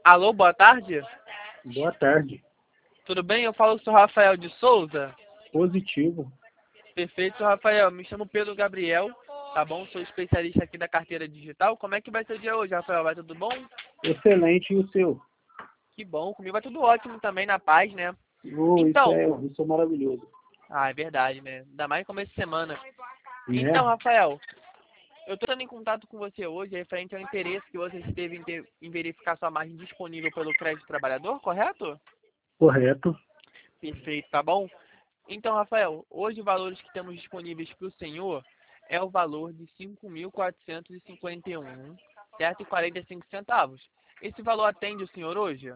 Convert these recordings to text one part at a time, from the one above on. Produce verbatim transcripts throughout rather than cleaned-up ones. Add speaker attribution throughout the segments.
Speaker 1: Alô, boa tarde.
Speaker 2: Boa tarde.
Speaker 1: Tudo bem? Eu falo com o senhor Rafael de Souza.
Speaker 2: Positivo.
Speaker 1: Perfeito, senhor Rafael. Me chamo Pedro Gabriel, tá bom? Sou especialista aqui da carteira digital. Como é que vai ser o dia hoje, Rafael? Vai tudo bom?
Speaker 2: Excelente, e o seu?
Speaker 1: Que bom. Comigo vai tudo ótimo também, na paz, né?
Speaker 2: Oh, isso,
Speaker 1: Então,
Speaker 2: é, isso é maravilhoso.
Speaker 1: ah, é verdade, né? Ainda mais no começo de semana.
Speaker 2: Né?
Speaker 1: Então, Rafael, eu estou entrando em contato com você hoje referente ao interesse que você teve em, ter, em verificar sua margem disponível pelo crédito trabalhador, correto?
Speaker 2: Correto.
Speaker 1: Perfeito, tá bom? Então, Rafael, hoje os valores que temos disponíveis para o senhor é o valor de cinco mil quatrocentos e cinquenta e um, certo? E quarenta e cinco centavos. Esse valor atende o senhor hoje?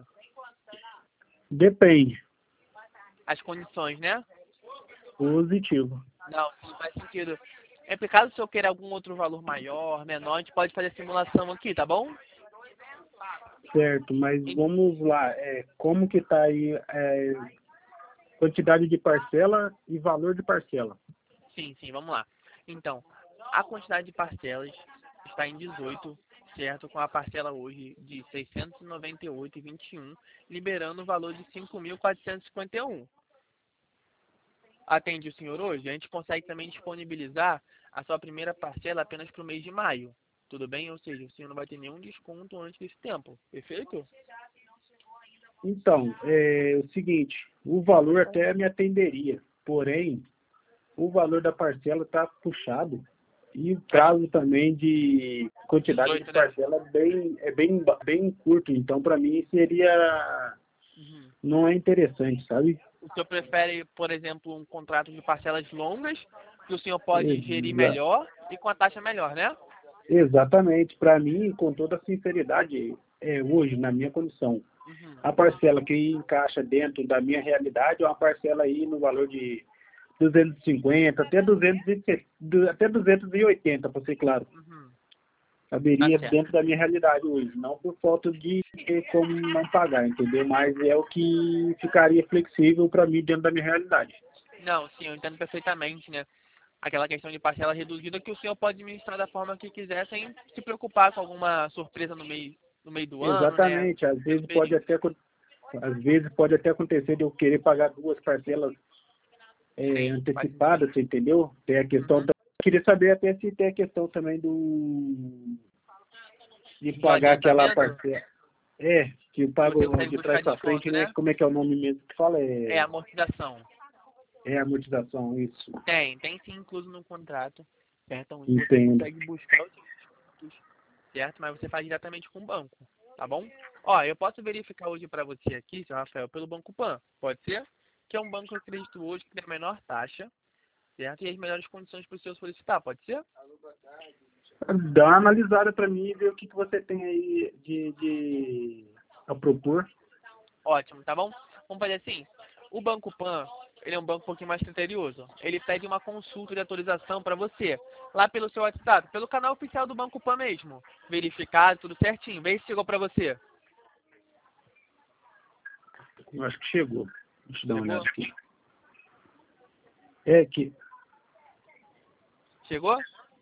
Speaker 2: Depende.
Speaker 1: As condições, né?
Speaker 2: Positivo.
Speaker 1: Não, sim, faz sentido. É por caso o senhor queira algum outro valor maior, menor, a gente pode fazer a simulação aqui, tá bom?
Speaker 2: Certo, mas
Speaker 1: E-
Speaker 2: vamos lá. É, como que tá aí é, quantidade de parcela e valor de parcela?
Speaker 1: Sim, sim, vamos lá. Então, a quantidade de parcelas está em dezoito, certo? Com a parcela hoje de seiscentos e noventa e oito vírgula vinte e um, liberando o valor de cinco mil quatrocentos e cinquenta e um. Atende o senhor hoje? A gente consegue também disponibilizar a sua primeira parcela apenas para o mês de maio. Tudo bem? Ou seja, o senhor não vai ter nenhum desconto antes desse tempo. Perfeito?
Speaker 2: Então, é o seguinte, o valor até me atenderia, porém, o valor da parcela está puxado e o prazo também de quantidade de
Speaker 1: dezoito, né?
Speaker 2: parcela é bem, é bem, bem curto, então para mim seria,
Speaker 1: Uhum.
Speaker 2: não é interessante, sabe?
Speaker 1: O senhor prefere, por exemplo, um contrato de parcelas longas, que o senhor pode gerir
Speaker 2: Exa
Speaker 1: melhor e com a taxa melhor, né?
Speaker 2: exatamente, para mim, com toda sinceridade, é, hoje, na minha condição,
Speaker 1: Uhum.
Speaker 2: a parcela que encaixa dentro da minha realidade é uma parcela aí no valor de duzentos e cinquenta até duzentos e sessenta, até duzentos e oitenta, para ser claro.
Speaker 1: Uhum. Tá
Speaker 2: Caberia
Speaker 1: certo.
Speaker 2: dentro da minha realidade hoje, não por falta de ter como não pagar, entendeu? Mas é o que ficaria flexível para mim dentro da minha realidade.
Speaker 1: Não, sim, eu entendo perfeitamente, né? Aquela questão de parcela reduzida que o senhor pode administrar da forma que quiser, sem se preocupar com alguma surpresa no meio, no meio do ano, né?
Speaker 2: Exatamente, às
Speaker 1: Pelo
Speaker 2: vezes pode
Speaker 1: período.
Speaker 2: até acon- às vezes pode até acontecer de eu querer pagar duas parcelas é,
Speaker 1: Sim, faz
Speaker 2: antecipadas,
Speaker 1: sentido.
Speaker 2: você entendeu? Tem a questão,
Speaker 1: Uhum.
Speaker 2: da- queria saber até se tem a questão também do de
Speaker 1: Do
Speaker 2: pagar aquela
Speaker 1: adiantamento,
Speaker 2: parcela. É, que eu
Speaker 1: que você
Speaker 2: pago
Speaker 1: consegue
Speaker 2: de
Speaker 1: buscar
Speaker 2: trás para frente,
Speaker 1: desconto,
Speaker 2: né?
Speaker 1: né?
Speaker 2: Como é que é o nome mesmo que fala?
Speaker 1: É
Speaker 2: É,
Speaker 1: amortização.
Speaker 2: é amortização, isso.
Speaker 1: Tem, tem sim incluso no contrato, certo? Onde você
Speaker 2: Entendo.
Speaker 1: consegue buscar os descontos, certo? Mas você faz diretamente com o banco, tá bom? Ó, eu posso verificar hoje para você aqui, seu Rafael, pelo Banco Pan, pode ser? Que é um banco que eu acredito hoje que tem a menor taxa, certo? E as melhores condições para o seu solicitar, pode ser?
Speaker 2: Dá uma analisada para mim e ver o que, que você tem aí de, de a propor.
Speaker 1: Ótimo, tá bom? Vamos fazer assim. O Banco Pan, ele é um banco um pouquinho mais criterioso. Ele pede uma consulta de atualização para você, lá pelo seu WhatsApp, pelo canal oficial do Banco Pan mesmo. Verificado, tudo certinho. Vê se chegou para você.
Speaker 2: Eu acho que chegou. Deixa eu dar uma
Speaker 1: Chegou?
Speaker 2: olhada aqui. É que
Speaker 1: Chegou?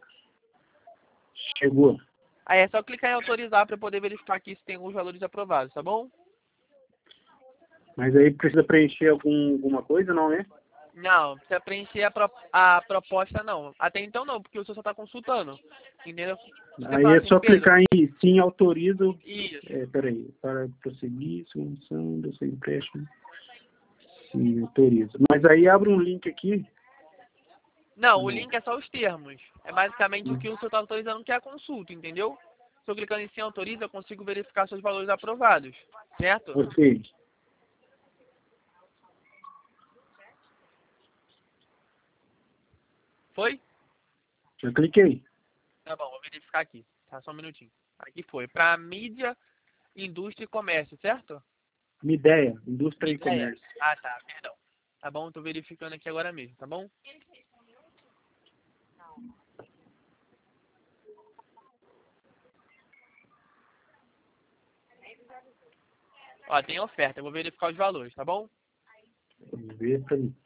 Speaker 2: chegou.
Speaker 1: Aí é só clicar em autorizar para poder verificar aqui se tem alguns valores aprovados, tá bom?
Speaker 2: Mas aí precisa preencher algum, alguma coisa, não é?
Speaker 1: Não, precisa preencher a, pro- a proposta não. Até então não, porque o senhor só está consultando. Entendeu? Você
Speaker 2: Aí
Speaker 1: fala
Speaker 2: é
Speaker 1: assim,
Speaker 2: só
Speaker 1: Pedro,
Speaker 2: clicar em sim, autorizo.
Speaker 1: isso.
Speaker 2: É, peraí, para prosseguir, submissão do seu empréstimo. Sim, autorizo. Mas aí abre um link aqui.
Speaker 1: Não, o
Speaker 2: Não.
Speaker 1: link é só os termos. É basicamente o que o senhor está autorizando, que é a consulta, entendeu? Se eu clicando em sim autoriza, eu consigo verificar seus valores aprovados, certo?
Speaker 2: Ok.
Speaker 1: Foi?
Speaker 2: Já cliquei.
Speaker 1: Tá bom, vou verificar aqui. Tá, só um minutinho. Aqui foi. Para mídia, indústria e comércio, certo?
Speaker 2: Uma ideia, indústria
Speaker 1: Minha
Speaker 2: e
Speaker 1: ideia?
Speaker 2: comércio.
Speaker 1: Ah, tá, perdão. Tá bom, tô verificando aqui agora mesmo, tá bom? Ó, tem oferta, eu vou verificar os valores, tá bom?
Speaker 2: Vamos ver pra mim.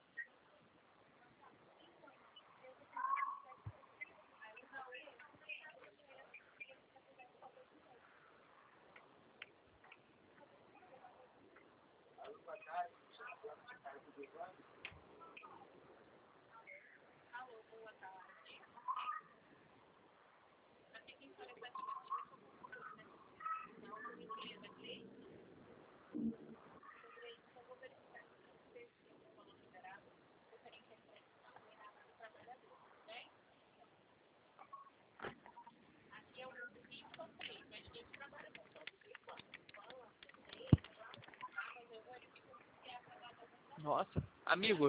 Speaker 1: Nossa, amigo.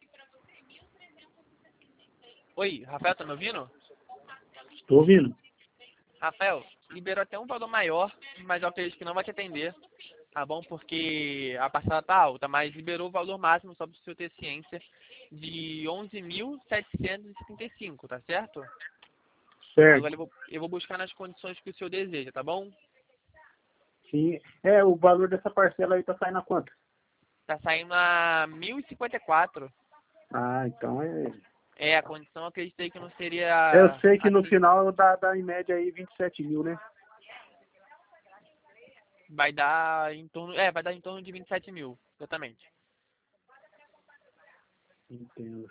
Speaker 1: Oi, Rafael, tá me ouvindo?
Speaker 2: Tô ouvindo.
Speaker 1: Rafael, liberou até um valor maior, mas eu acredito que não vai te atender, tá bom? Porque a parcela tá alta, mas liberou o valor máximo, só para o senhor ter ciência, de onze mil setecentos e setenta e cinco, tá certo?
Speaker 2: Certo.
Speaker 1: Agora eu vou, eu vou buscar nas condições que o senhor deseja, tá bom?
Speaker 2: Sim. É, o valor dessa parcela aí tá saindo a quanto?
Speaker 1: Tá saindo a mil e cinquenta e quatro.
Speaker 2: Ah, então é...
Speaker 1: É, a condição eu acreditei que não
Speaker 2: Eu
Speaker 1: seria
Speaker 2: sei que no
Speaker 1: assim.
Speaker 2: final dá, dá em média aí vinte e sete mil, né?
Speaker 1: Vai dar em torno. É, vai dar em torno de vinte e sete mil, exatamente.
Speaker 2: Entendo.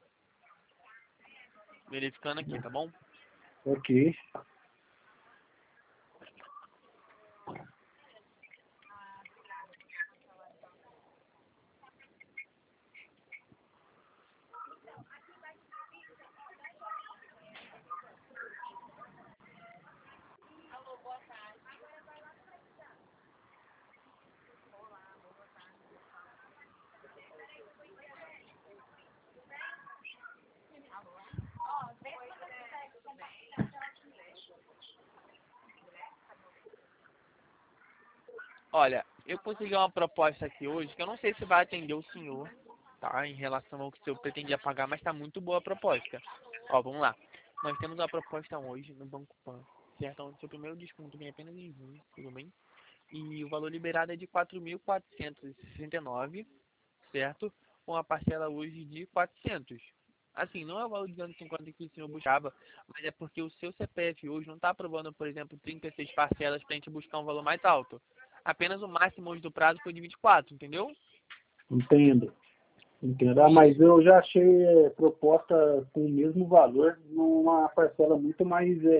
Speaker 1: Verificando aqui, tá bom?
Speaker 2: Ok.
Speaker 1: Olha, eu consegui uma proposta aqui hoje que eu não sei se vai atender o senhor, tá? Em relação ao que o senhor pretendia pagar, mas tá muito boa a proposta. Ó, vamos lá. Nós temos uma proposta hoje no Banco Pan, certo? Onde o seu primeiro desconto vem apenas em junho, tudo bem? E o valor liberado é de quatro mil quatrocentos e sessenta e nove, certo? Com a parcela hoje de quatrocentos. Assim, não é o valor de duzentos e cinquenta que o senhor buscava, mas é porque o seu C P F hoje não está aprovando, por exemplo, trinta e seis parcelas para a gente buscar um valor mais alto. Apenas o máximo hoje do prazo foi de vinte e quatro, entendeu?
Speaker 2: Entendo. Entendo. Ah, mas
Speaker 1: Isso.
Speaker 2: eu já achei é, proposta com o mesmo valor numa parcela muito mais, é,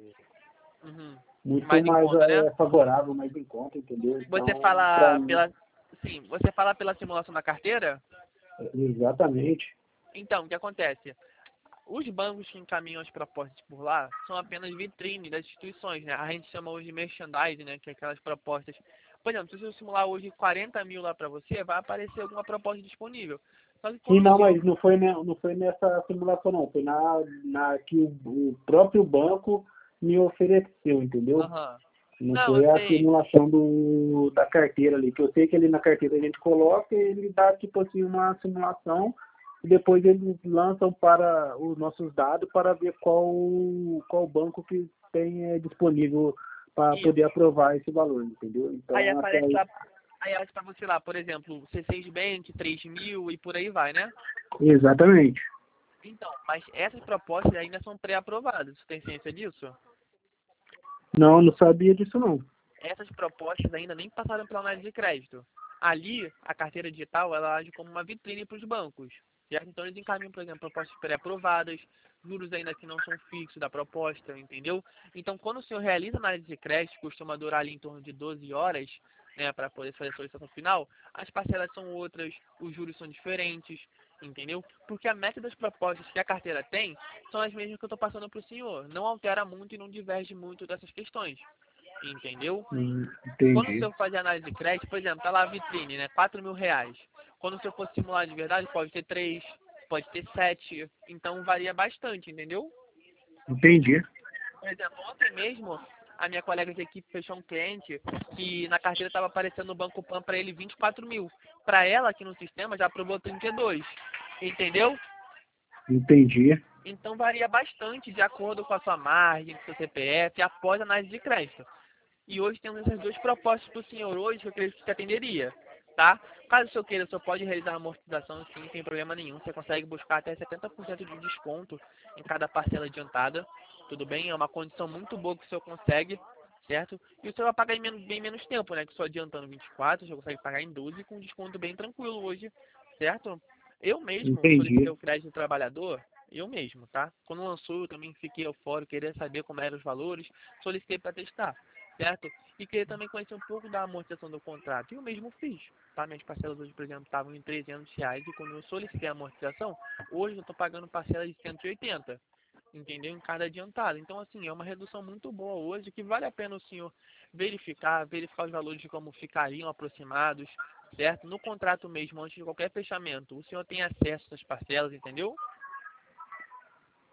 Speaker 1: Uhum.
Speaker 2: muito
Speaker 1: Mais em
Speaker 2: mais
Speaker 1: conta, né?
Speaker 2: é, favorável, mais em conta, entendeu?
Speaker 1: Você
Speaker 2: Então, para
Speaker 1: fala
Speaker 2: mim,
Speaker 1: pela. Sim, você fala pela simulação da carteira?
Speaker 2: é, exatamente.
Speaker 1: Então, o que acontece? Os bancos que encaminham as propostas por lá são apenas vitrine das instituições, né? A gente chama hoje de merchandising, né? Que é aquelas propostas. Por exemplo, se eu simular hoje quarenta mil lá para você, vai aparecer alguma proposta disponível. Só que
Speaker 2: Sim,
Speaker 1: quando o
Speaker 2: não,
Speaker 1: senhor.
Speaker 2: mas não foi, ne- não foi nessa simulação, não. Foi na, na que o, o próprio banco me ofereceu, entendeu?
Speaker 1: Aham.
Speaker 2: Não
Speaker 1: Não, eu
Speaker 2: foi a
Speaker 1: sei.
Speaker 2: simulação do, da carteira ali, que eu sei que ali na carteira a gente coloca e ele dá tipo assim uma simulação e depois eles lançam para os nossos dados para ver qual, qual banco que tem é, disponível para poder
Speaker 1: Isso.
Speaker 2: aprovar esse valor, entendeu?
Speaker 1: Aí
Speaker 2: Então, até
Speaker 1: aparece
Speaker 2: aí,
Speaker 1: lá. Aí aparece pra você lá, por exemplo, C seis Bank, três mil e por aí vai, né?
Speaker 2: exatamente.
Speaker 1: Então, mas essas propostas ainda são pré-aprovadas. Você tem ciência disso?
Speaker 2: Não, não sabia disso não.
Speaker 1: Essas propostas ainda nem passaram pela análise de crédito. Ali, a carteira digital, ela age como uma vitrine para os bancos. Certo? Então, eles encaminham, por exemplo, propostas pré-aprovadas, juros ainda que não são fixos da proposta, entendeu? Então, quando o senhor realiza análise de crédito, costuma durar ali em torno de doze horas, né, para poder fazer a solicitação final, as parcelas são outras, os juros são diferentes, entendeu? Porque a meta das propostas que a carteira tem são as mesmas que eu estou passando para o senhor. Não altera muito e não diverge muito dessas questões, entendeu?
Speaker 2: Hum,
Speaker 1: Quando o
Speaker 2: entendi.
Speaker 1: senhor fazer análise de crédito, por exemplo, tá lá a vitrine, né? Quatro mil reais. Quando o senhor for simular de verdade, pode ter três, pode ter sete. Então varia bastante, entendeu?
Speaker 2: Entendi.
Speaker 1: Por exemplo, ontem mesmo, a minha colega de equipe fechou um cliente que na carteira estava aparecendo no Banco Pan para ele vinte e quatro mil. Para ela, aqui no sistema, já aprovou trinta e dois. Entendeu?
Speaker 2: Entendi.
Speaker 1: Então varia bastante de acordo com a sua margem, com o seu C P F, após a análise de crédito. E hoje temos essas duas propostas para o senhor hoje que eu acredito que te atenderia, tá? Caso o senhor queira, o senhor pode realizar a amortização sim, sem problema nenhum. Você consegue buscar até setenta por cento de desconto em cada parcela adiantada, tudo bem? É uma condição muito boa que o senhor consegue, certo? E o senhor vai pagar em menos, bem menos tempo, né? Que só adiantando vinte e quatro, o senhor consegue pagar em doze com um desconto bem tranquilo hoje, certo? Eu mesmo solicitei
Speaker 2: Entendi.
Speaker 1: o crédito do trabalhador, eu mesmo, tá? Quando lançou, eu também fiquei eufórico, queria saber como eram os valores, solicitei para testar, certo? E queria também conhecer um pouco da amortização do contrato. E eu mesmo fiz, tá? Minhas parcelas hoje, por exemplo, estavam em trezentos reais e quando eu solicitei a amortização, hoje eu estou pagando parcelas de cento e oitenta. entendeu? Em cada adiantado. Então, assim, é uma redução muito boa hoje, que vale a pena o senhor verificar, verificar os valores de como ficariam aproximados, certo? No contrato mesmo, antes de qualquer fechamento, o senhor tem acesso às parcelas, entendeu?